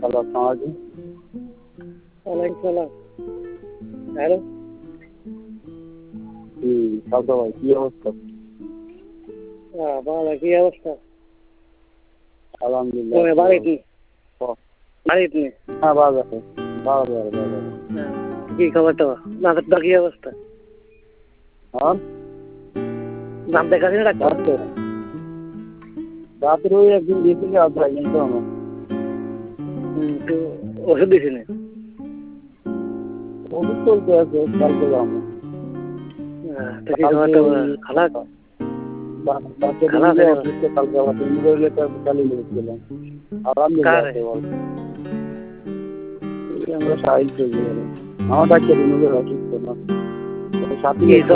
Hello, আসসালামু আলাইকুম। ওয়ালাইকুম সালাম। হ্যালো। জি, সালতা ভাই কি অবস্থা? ভালো, কি অবস্থা? আলহামদুলিল্লাহ। তুমি বাড়িতে? বাড়িতে? হ্যাঁ, ভালো আছে। ভালো। কি খবর টবর? দাঁতের কি অবস্থা? হ্যাঁ, দাঁত দেখাচ্ছি না ডাক্তার? রাত্রে ওই একদিন গেছিল আর যাই কিন্তু আমার তো ওষুধ দিছি না? ওষুধ চলতে আছে, কালকে যাবো। তো কি খবর টবর? খারাপ? খারাপ বাচ্চাদের অসুস্থ, কালকে আবার মোবাইলে চালিয়ে নিয়েছিলাম। আলহামদুলিল্লাহ আছে বল। আমরা সাহিল চলে গেল। আমার বাচ্চাদের অসুস্থ না, সাথে